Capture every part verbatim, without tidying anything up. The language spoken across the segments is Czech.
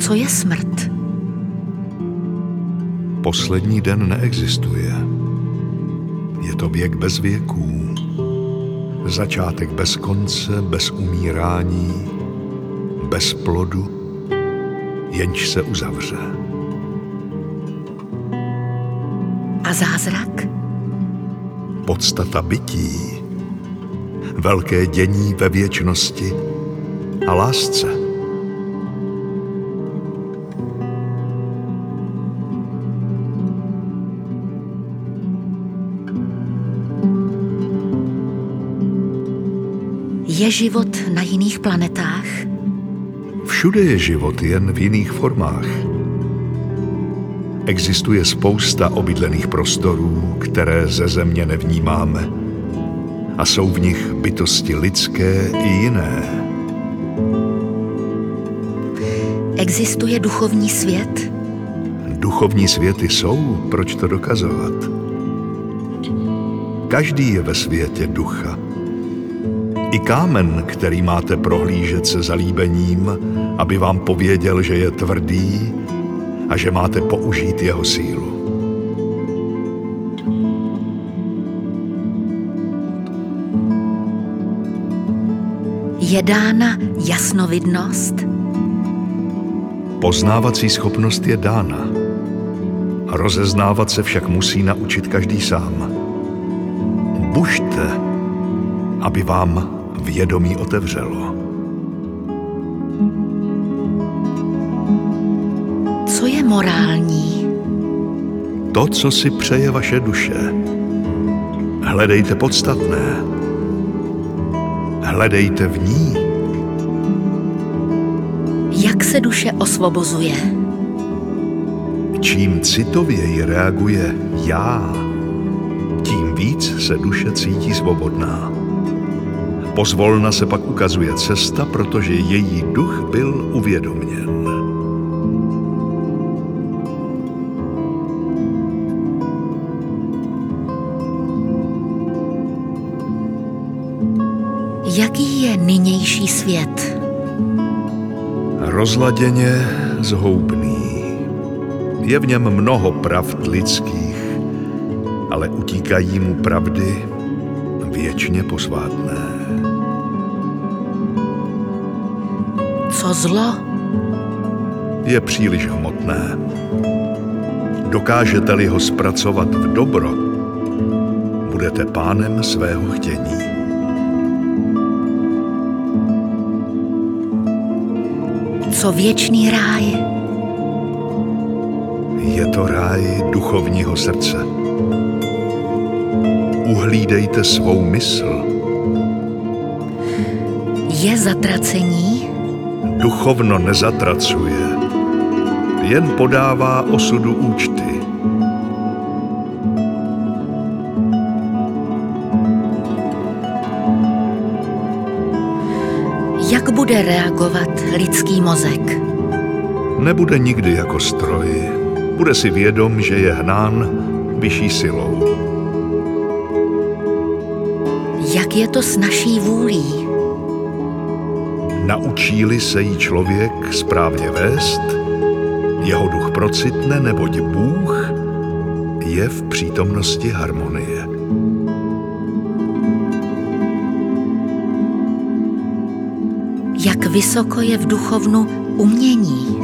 Co je smrt? Poslední den neexistuje. Je to věk bez věků. Začátek bez konce, bez umírání, bez plodu, jenž se uzavře. A zázrak? Podstata bytí, velké dění ve věčnosti a lásce. Je život na jiných planetách? Všude je život, jen v jiných formách. Existuje spousta obydlených prostorů, které ze Země nevnímáme. A jsou v nich bytosti lidské i jiné. Existuje duchovní svět? Duchovní světy jsou, proč to dokazovat? Každý je ve světě ducha. I kámen, který máte prohlížet se zalíbením, aby vám pověděl, že je tvrdý a že máte použít jeho sílu. Je dána jasnovidnost? Poznávací schopnost je dána. Rozeznávat se však musí naučit každý sám. Bužte, aby vám vědomí otevřelo. Co je morální? To, co si přeje vaše duše. Hledejte podstatné. Hledejte v ní. Jak se duše osvobozuje? Čím citověji reaguje já, tím víc se duše cítí svobodná. Pozvolna se pak ukazuje cesta, protože její duch byl uvědoměn. Jaký je nynější svět? Rozladěně zhoubný. Je v něm mnoho pravd lidských, ale utíkají mu pravdy věčně posvátné. Co zlo? Je příliš hmotné. Dokážete-li ho zpracovat v dobro, budete pánem svého chtění. Co věčný ráj? Je to ráj duchovního srdce. Uhlídejte svou mysl. Je zatracení? Duchovno nezatracuje, jen podává osudu účty. Jak bude reagovat lidský mozek? Nebude nikdy jako stroj. Bude si vědom, že je hnán vyšší silou. Jak je to s naší vůlí? Naučí-li se jí člověk správně vést, jeho duch procitne, neboť Bůh je v přítomnosti harmonie. Jak vysoko je v duchovnu umění?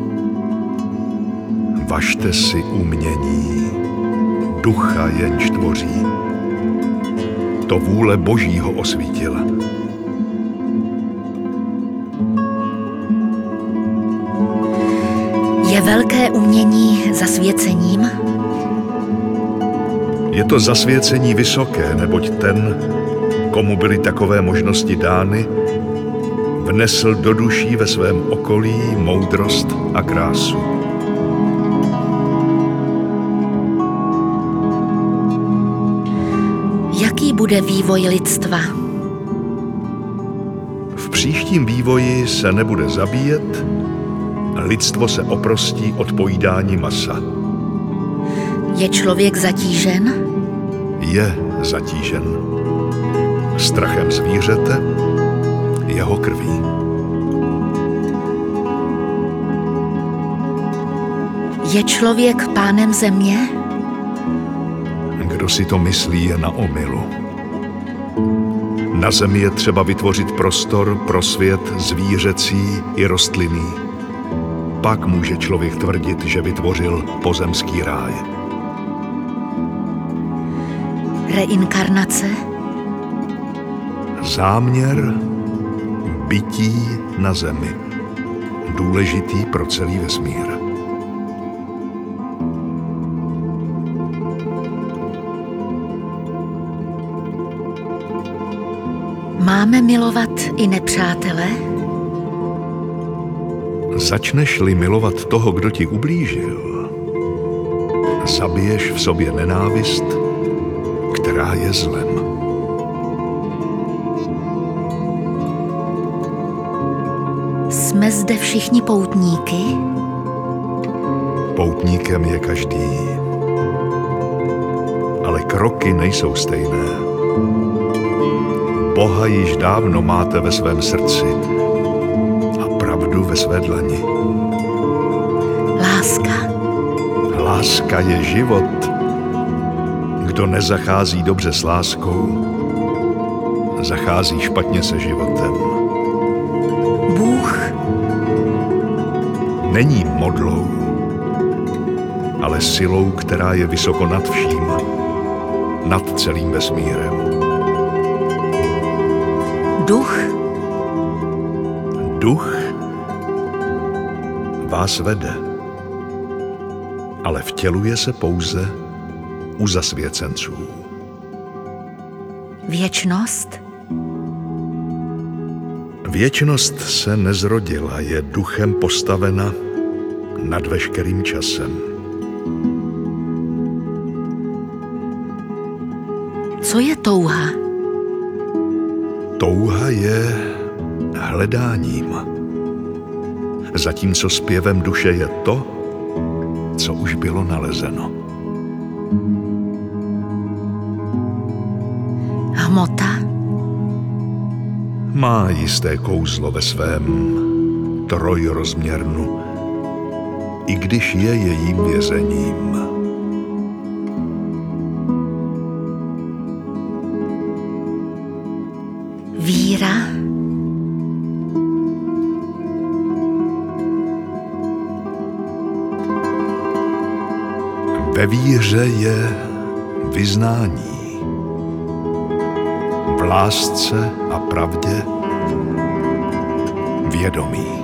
Važte si umění, ducha jenž tvoří. To vůle Božího osvítila. Je velké umění zasvěcením? Je to zasvěcení vysoké, neboť ten, komu byly takové možnosti dány, vnesl do duší ve svém okolí moudrost a krásu. Jaký bude vývoj lidstva? V příštím vývoji se nebude zabíjet, lidstvo se oprostí od pojídání masa. Je člověk zatížen? Je zatížen. Strachem zvířete, jeho krví. Je člověk pánem země? Kdo si to myslí, je na omylu. Na zemi je třeba vytvořit prostor pro svět zvířecí i rostlinný. Pak může člověk tvrdit, že vytvořil pozemský ráj. Reinkarnace? Záměr bytí na zemi. Důležitý pro celý vesmír. Máme milovat i nepřátele? Začneš-li milovat toho, kdo ti ublížil, zabiješ v sobě nenávist, která je zlem. Jsme zde všichni poutníky? Poutníkem je každý, ale kroky nejsou stejné. Boha již dávno máte ve svém srdci a pravdu ve své dlani. Láska? Láska je život. Kdo nezachází dobře s láskou, zachází špatně se životem. Bůh? Není modlou, ale silou, která je vysoko nad vším, nad celým vesmírem. Duch? Duch vás vede, ale vtěluje se pouze u zasvěcenců. Věčnost? Věčnost se nezrodila, je duchem postavena nad veškerým časem. Co je touha? Touha je hledáním. Zatímco zpěvem duše je to, co už bylo nalezeno. Hmota? Má jisté kouzlo ve svém trojrozměrnu, i když je jejím vězením. Víra? Ve víře je vyznání. V lásce a pravdě vědomí.